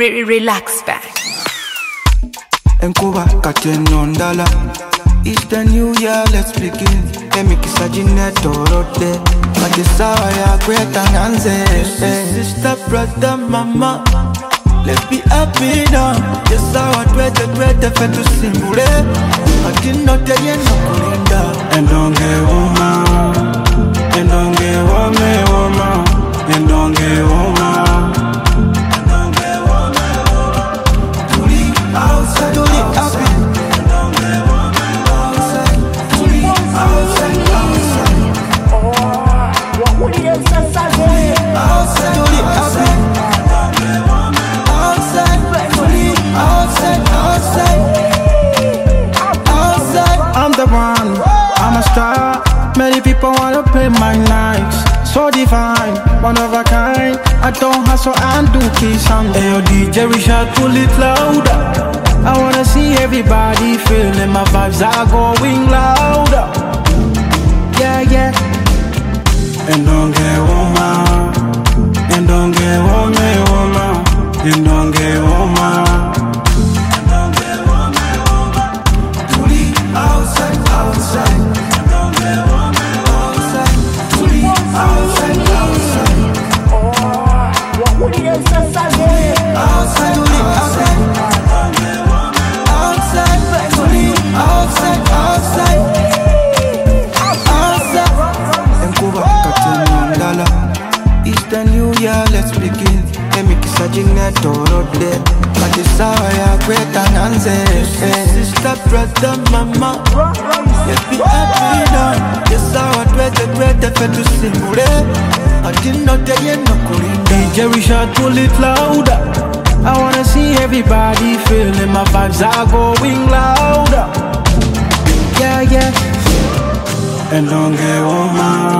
Relax back. Enkuba katenondala. It's the new year, let's begin. Emikisa jineto rote. Majisawa ya kweta nganze. Sister, brother, mama, let's be happy now. Yes, our twete fetu simbule. Atinote yeno kulinda. Endonge woman, endonge woman, endonge woman. Outside, outside, I'm the one, I'm a star. Many people wanna play my nights. So divine, one of a kind. I don't hustle and do keys on. Ayo DJ Richard, pull it louder. I wanna see everybody feeling my vibes are going louder. Yeah, yeah. And don't get woman, and don't get woman, and don't get woman. Outside, outside, don't get woman, outside, outside, outside. What do you say? Outside, outside, outside, outside, outside. Enkuba katenondala. It's the new year, let's begin. Emikisa jineto rote. Majisawa ya kweta nganze. Sister, brother, mama, let's be happy now. Yes, our twete fetu simbule. Atinote yeno kulinda. DJ Richard, pull it louder. I wanna see everybody feeling my vibes are going louder. Yeah, yeah. And don't get woman.